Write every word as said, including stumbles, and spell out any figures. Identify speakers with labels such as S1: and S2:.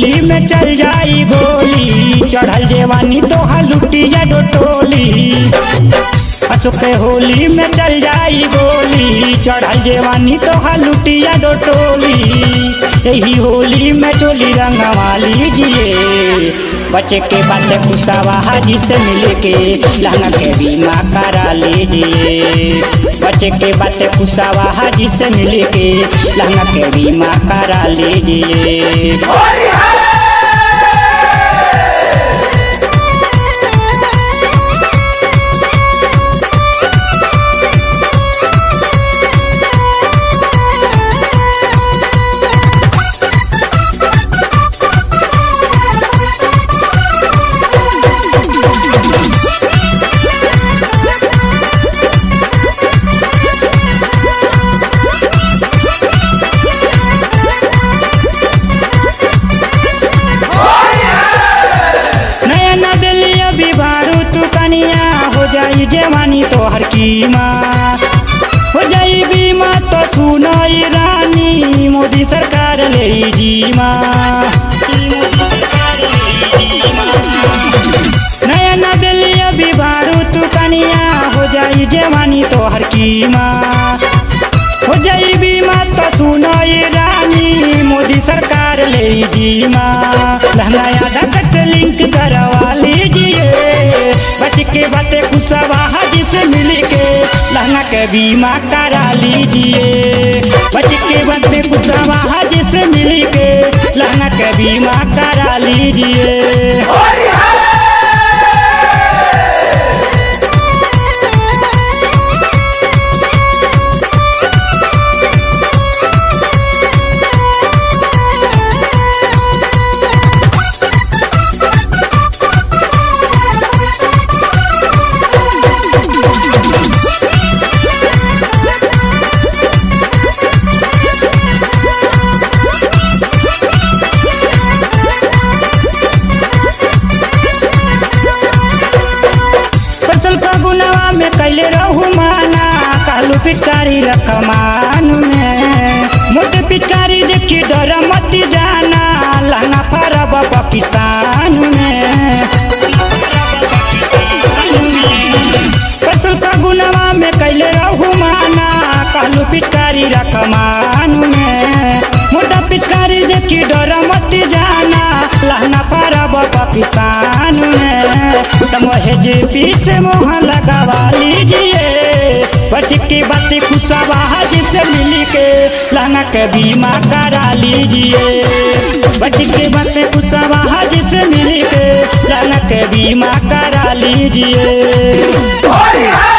S1: होली में चल जाई गोली, चढ़ल जवानी तो लुटिया डोटोली। असो के होली में चल जाई गोली, चढ़ल जवानी तो लुटिया डोटोली। यही होली में चोली रंगवा लीजिए, बच्चे के बातें कुसावा हाजी से मिल के लहंगा के बीमा करा लीजिए। बच्चे के बातें कुसावा हाजी से मिल के लहंगा के बीमा करा लीजिए। जवानी तो हर कीमा हो जाई बीमा तो सुनाई रानी, मोदी सरकार ले जीमा। नया न दिलिया बिबारू तू कनिया हो जाई जवानी तो हर कीमा, हो जाई बीमा तो सुनाई रानी, मोदी सरकार ले जीमा। लहंगा आधा कट लिंक करवा लीजिए, बच के बातें कुसावा हाजी से मिल के लहंगा के बीमा करा लीजिए। बच के बातें कुसावा हाजी से मिल के लहंगा के बीमा करा लीजिए। में कैले रहू माना कालू पिचकारी रखमान में, मोटे पिचकारी देखी डर मत जाना, लहंगा फरब पाकिस्तान में। फसल का गुनवा में कैले रहू माना कालू पिचकारी रखमान में, मोटा पिचकारी देखी डर मत जाना, लहंगा फरब पाकिस्तान में। तमहे जे पीछे मोह लगवा लीजिए, बच के बातें कुसावा हाजी से मिल के लहंगा के बीमा करा लीजिए। बच के बातें कुसावा हाजी से मिल के लहंगा के बीमा करा लीजिए।